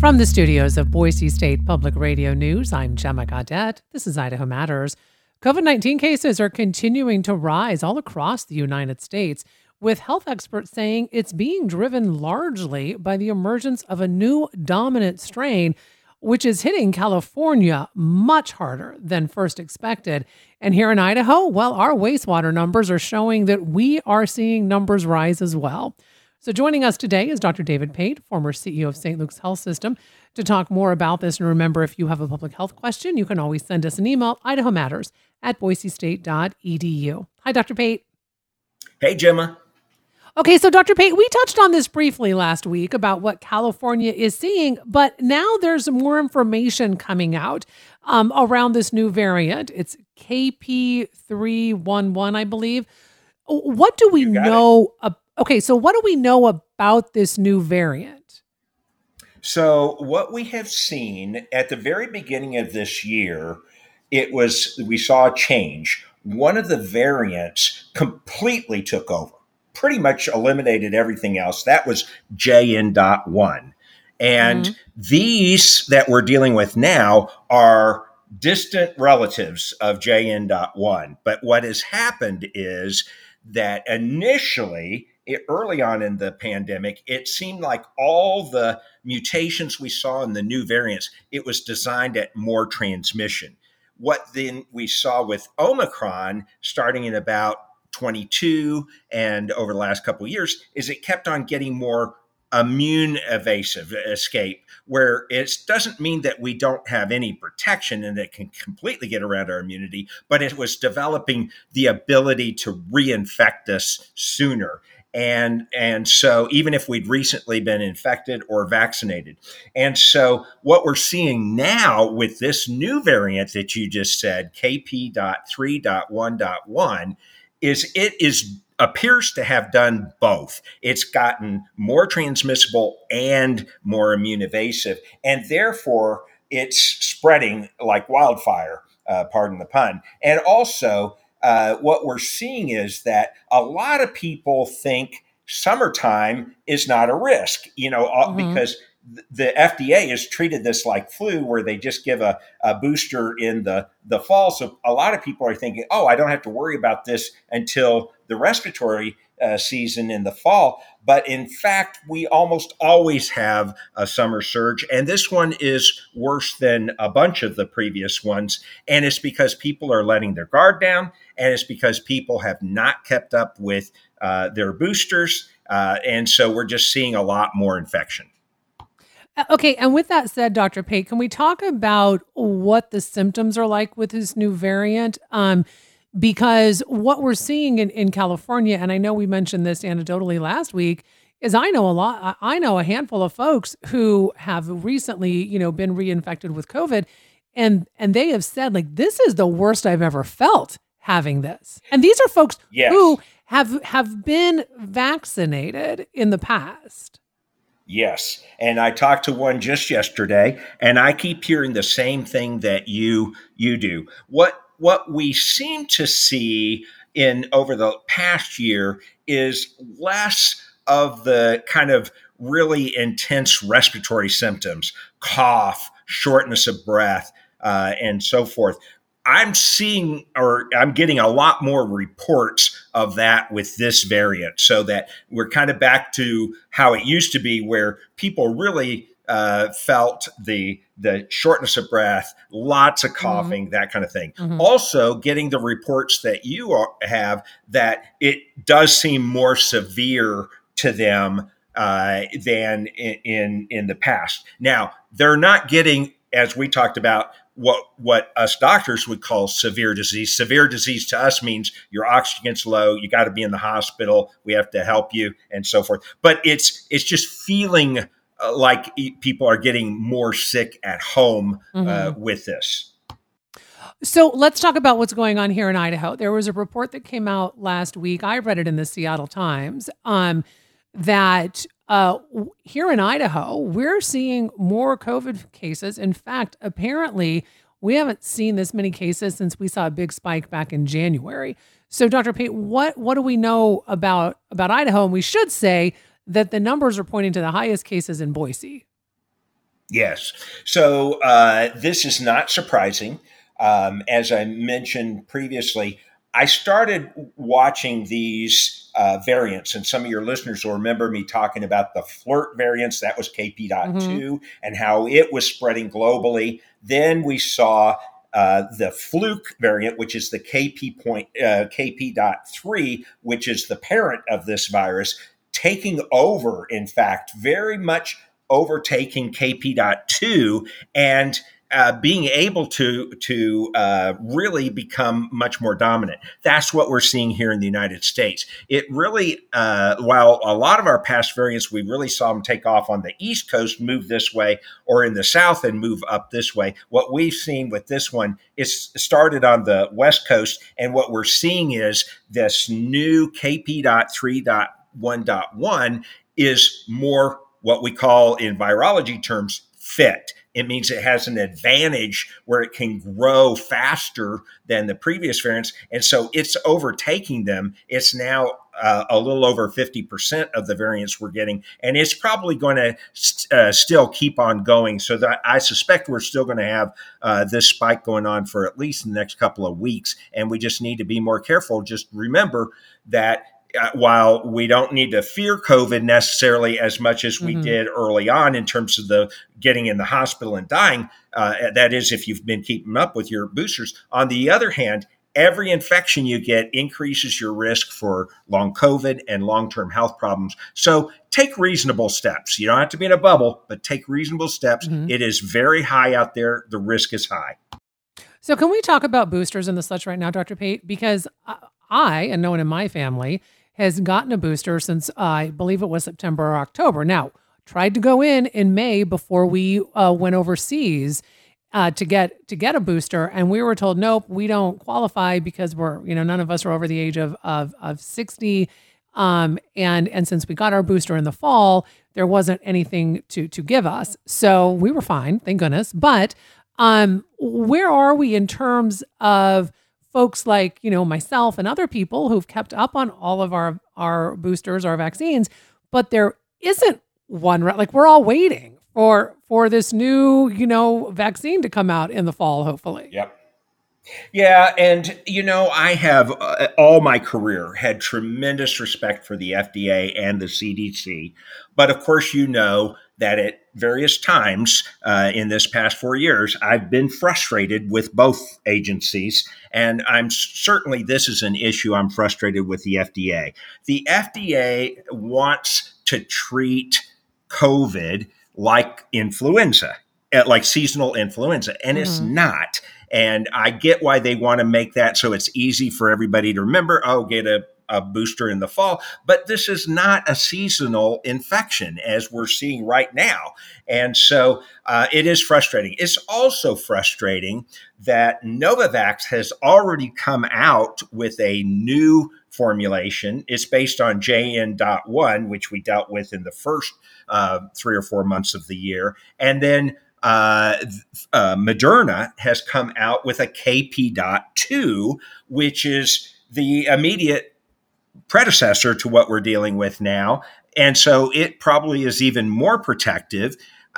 From the studios of Boise State Public Radio News, I'm Gemma Gaudette. This is Idaho Matters. COVID-19 cases are continuing to rise all across the United States, with health experts saying it's being driven largely by the emergence of a new dominant strain, which is hitting California much harder than first expected. And here in Idaho, well, our wastewater numbers are showing that we are seeing numbers rise as well. So joining us today is Dr. David Pate, former CEO of St. Luke's Health System, to talk more about this. And remember, if you have a public health question, you can always send us an email, idahomatters@boisestate.edu. Hi, Dr. Pate. Hey, Gemma. Okay, so Dr. Pate, we touched on this briefly last week about what California is seeing, but now there's more information coming out around this new variant. It's KP.3.1.1, I believe. What do we know so what do we know about this new variant? So what we have seen at the very beginning of this year, we saw a change. One of the variants completely took over, pretty much eliminated everything else. That was JN.1. And these that we're dealing with now are distant relatives of JN.1. But what has happened is that initially, early on in the pandemic, it seemed like all the mutations we saw in the new variants, it was designed at more transmission. What then we saw with Omicron starting in about 22 and over the last couple of years is it kept on getting more immune evasive escape, where it doesn't mean that we don't have any protection and it can completely get around our immunity, but it was developing the ability to reinfect us sooner. And so even if we'd recently been infected or vaccinated. And so what we're seeing now with this new variant that you just said, KP.3.1.1, is appears to have done both. It's gotten more transmissible and more immune evasive, and therefore it's spreading like wildfire, pardon the pun. And also, what we're seeing is that a lot of people think summertime is not a risk, because the FDA has treated this like flu, where they just give a booster in the fall. So a lot of people are thinking, I don't have to worry about this until the respiratory season in the fall. But in fact, we almost always have a summer surge. And this one is worse than a bunch of the previous ones. And it's because people are letting their guard down. And it's because people have not kept up with their boosters. And so we're just seeing a lot more infection. Okay, and with that said, Dr. Pate, can we talk about what the symptoms are like with this new variant? Because what we're seeing in California, and I know we mentioned this anecdotally last week, is I know a handful of folks who have recently, been reinfected with COVID, and they have said, like, this is the worst I've ever felt having this. And these are folks who have been vaccinated in the past. Yes. And I talked to one just yesterday, and I keep hearing the same thing that you do. What we seem to see over the past year is less of the kind of really intense respiratory symptoms, cough, shortness of breath, and so forth. I'm getting a lot more reports of that with this variant, so that we're kind of back to how it used to be, where people really felt the shortness of breath, lots of coughing, that kind of thing. Also, getting the reports that you have that it does seem more severe to them than in the past. Now, they're not getting, as we talked about, what us doctors would call severe disease. Severe disease to us means your oxygen's low, you got to be in the hospital, we have to help you, and so forth. But it's just feeling like people are getting more sick at home with this. So let's talk about what's going on here in Idaho. There was a report that came out last week. I read it in the Seattle Times, that here in Idaho, we're seeing more COVID cases. In fact, apparently, we haven't seen this many cases since we saw a big spike back in January. So, Dr. Pate, what do we know about Idaho? And we should say that the numbers are pointing to the highest cases in Boise. Yes. So this is not surprising. As I mentioned previously, I started watching these variants, and some of your listeners will remember me talking about the flirt variants. That was Hmm. KP.2 and how it was spreading globally. Then we saw the fluke variant, which is the KP.3, which is the parent of this virus, taking over, in fact, very much overtaking KP.2 and being able to really become much more dominant. That's what we're seeing here in the United States. It really, while a lot of our past variants, we really saw them take off on the East Coast, move this way, or in the South and move up this way. What we've seen with this one is started on the West Coast, and what we're seeing is this new KP.3.1.1 is more what we call in virology terms fit. It means it has an advantage where it can grow faster than the previous variants. And so it's overtaking them. It's now a little over 50% of the variants we're getting. And it's probably going to still keep on going. So that I suspect we're still going to have this spike going on for at least the next couple of weeks. And we just need to be more careful. Just remember that while we don't need to fear COVID necessarily as much as we Hmm. did early on in terms of the getting in the hospital and dying, that is if you've been keeping up with your boosters. On the other hand, every infection you get increases your risk for long COVID and long-term health problems. So take reasonable steps. You don't have to be in a bubble, but take reasonable steps. Hmm. It is very high out there. The risk is high. So, can we talk about boosters and the such right now, Dr. Pate? Because I, and no one in my family, has gotten a booster since I believe it was September or October. Now, tried to go in May before we went overseas to get a booster, and we were told nope, we don't qualify because we're none of us are over the age of 60. And since we got our booster in the fall, there wasn't anything to give us, so we were fine, thank goodness. But where are we in terms of folks like, myself and other people who've kept up on all of our boosters, our vaccines, but there isn't one, like we're all waiting for this new, vaccine to come out in the fall, hopefully. Yep. Yeah, and I have all my career had tremendous respect for the FDA and the CDC, but of course, that at various times in this past 4 years, I've been frustrated with both agencies, and I'm certainly this is an issue I'm frustrated with the FDA. The FDA wants to treat COVID like influenza, like seasonal influenza, and it's Hmm. not. And I get why they want to make that so it's easy for everybody to remember, oh, get a booster in the fall. But this is not a seasonal infection as we're seeing right now. And so it is frustrating. It's also frustrating that Novavax has already come out with a new formulation. It's based on JN.1, which we dealt with in the first 3 or 4 months of the year. And then Moderna has come out with a KP.2, which is the immediate predecessor to what we're dealing with now. And so it probably is even more protective.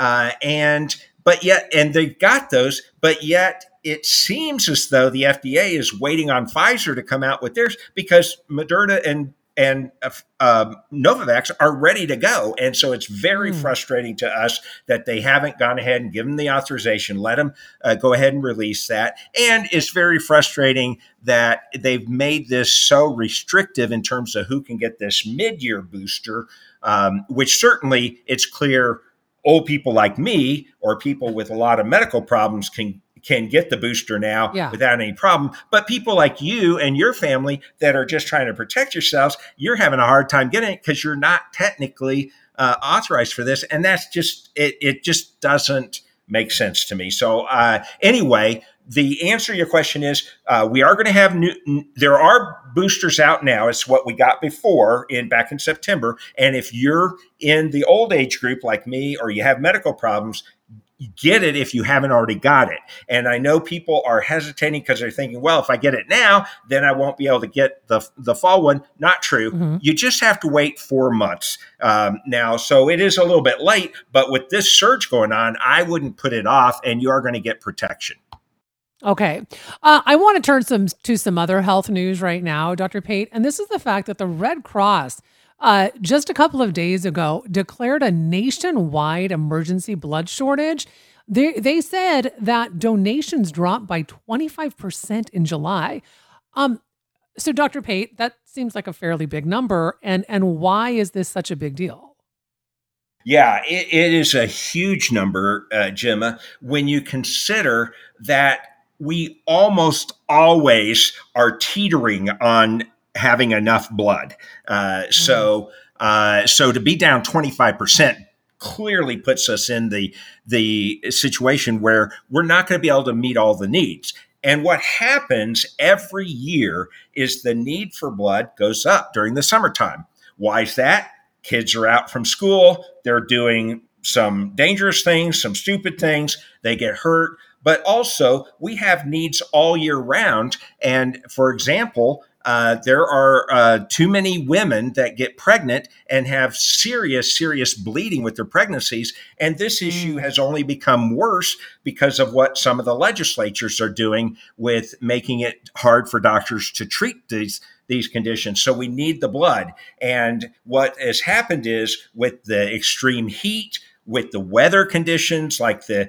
And they've got those, but yet it seems as though the FDA is waiting on Pfizer to come out with theirs because Moderna and Novavax are ready to go. And so it's very Mm. frustrating to us that they haven't gone ahead and given the authorization, let them go ahead and release that. And it's very frustrating that they've made this so restrictive in terms of who can get this mid-year booster, which certainly it's clear old people like me or people with a lot of medical problems can get the booster now Yeah. without any problem. But people like you and your family that are just trying to protect yourselves, you're having a hard time getting it because you're not technically authorized for this. And that's just, it just doesn't make sense to me. So anyway, the answer to your question is we are going to have there are boosters out now. It's what we got before back in September. And if you're in the old age group like me or you have medical problems, get it if you haven't already got it. And I know people are hesitating because they're thinking, well, if I get it now, then I won't be able to get the fall one. Not true. Mm-hmm. You just have to wait 4 months now. So it is a little bit late, but with this surge going on, I wouldn't put it off, and you are going to get protection. Okay. I want to turn to some other health news right now, Dr. Pate, and this is the fact that the Red Cross just a couple of days ago declared a nationwide emergency blood shortage. They said that donations dropped by 25% in July. So Dr. Pate, that seems like a fairly big number. And why is this such a big deal? Yeah, it is a huge number, Gemma, when you consider that we almost always are teetering on having enough blood. So to be down 25% clearly puts us in the situation where we're not going to be able to meet all the needs. And what happens every year is the need for blood goes up during the summertime. Why is that? Kids are out from school. They're doing some dangerous things, some stupid things. They get hurt. But also, we have needs all year round. And for example, there are too many women that get pregnant and have serious bleeding with their pregnancies. And this issue has only become worse because of what some of the legislatures are doing with making it hard for doctors to treat these conditions. So we need the blood. And what has happened is with the extreme heat, with the weather conditions like the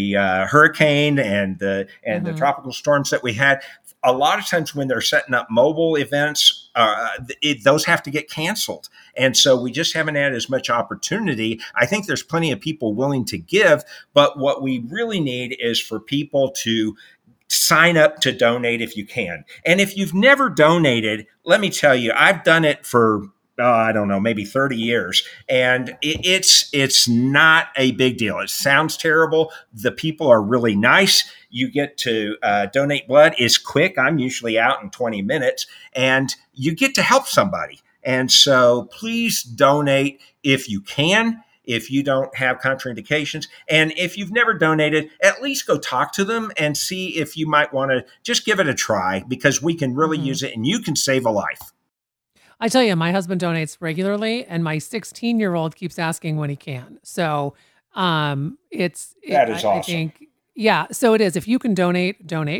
hurricane and the tropical storms that we had, a lot of times when they're setting up mobile events, those have to get canceled. And so we just haven't had as much opportunity. I think there's plenty of people willing to give, but what we really need is for people to sign up to donate if you can. And if you've never donated, let me tell you, I've done it for I don't know, maybe 30 years. And it's not a big deal. It sounds terrible. The people are really nice. You get to donate blood. It's quick. I'm usually out in 20 minutes. And you get to help somebody. And so please donate if you can, if you don't have contraindications. And if you've never donated, at least go talk to them and see if you might want to just give it a try, because we can really use it and you can save a life. I tell you, my husband donates regularly, and my 16-year-old keeps asking when he can. So that is awesome. I think, yeah, so it is. If you can donate.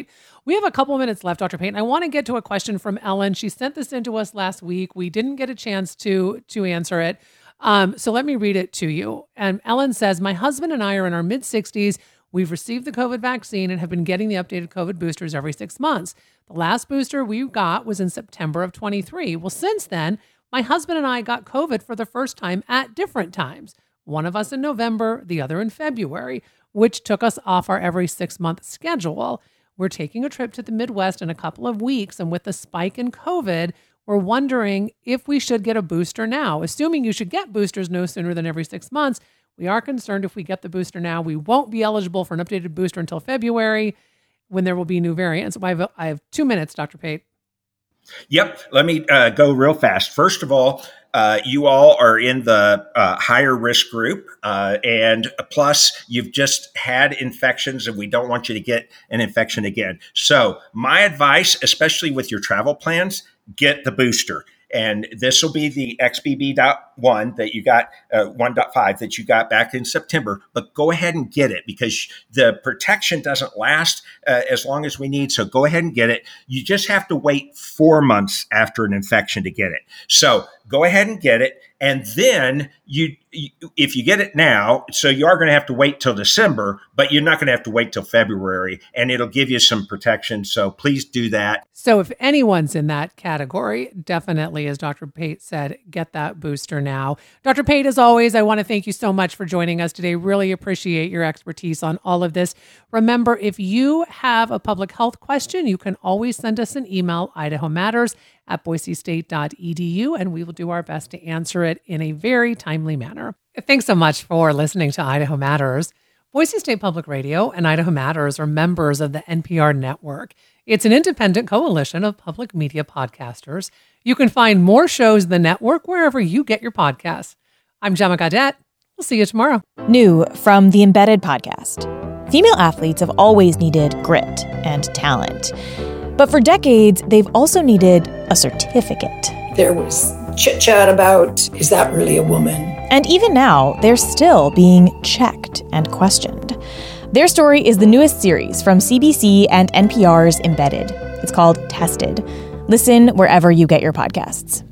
We have a couple minutes left, Dr. Payton. I want to get to a question from Ellen. She sent this in to us last week. We didn't get a chance to answer it. So let me read it to you. And Ellen says, my husband and I are in our mid-60s. We've received the COVID vaccine and have been getting the updated COVID boosters every 6 months. The last booster we got was in September of 23. Well, since then, my husband and I got COVID for the first time at different times. One of us in November, the other in February, which took us off our every 6-month schedule. We're taking a trip to the Midwest in a couple of weeks, and with the spike in COVID, we're wondering if we should get a booster now. Assuming you should get boosters no sooner than every 6 months, we are concerned if we get the booster now, we won't be eligible for an updated booster until February, when there will be new variants. I have 2 minutes, Dr. Pate. Yep. Let me go real fast. First of all, you all are in the higher risk group. And plus, you've just had infections, and we don't want you to get an infection again. So my advice, especially with your travel plans, get the booster. And this will be the XBB.1 that you got, 1.5 that you got back in September. But go ahead and get it, because the protection doesn't last as long as we need. So go ahead and get it. You just have to wait 4 months after an infection to get it. So go ahead and get it. And then if you get it now, so you are going to have to wait till December, but you're not going to have to wait till February, and it'll give you some protection. So please do that. So if anyone's in that category, definitely, as Dr. Pate said, get that booster now. Dr. Pate, as always, I want to thank you so much for joining us today. Really appreciate your expertise on all of this. Remember, if you have a public health question, you can always send us an email, idahomatters@boisestate.edu, and we will do our best to answer it in a very timely manner. Thanks so much for listening to Idaho Matters. Boise State Public Radio and Idaho Matters are members of the NPR network. It's an independent coalition of public media podcasters. You can find more shows in the network wherever you get your podcasts. I'm Gemma Gaudette. We'll see you tomorrow. New from the Embedded podcast. Female athletes have always needed grit and talent. But for decades, they've also needed a certificate. There was chit-chat about, is that really a woman? And even now, they're still being checked and questioned. Their story is the newest series from CBC and NPR's Embedded. It's called Tested. Listen wherever you get your podcasts.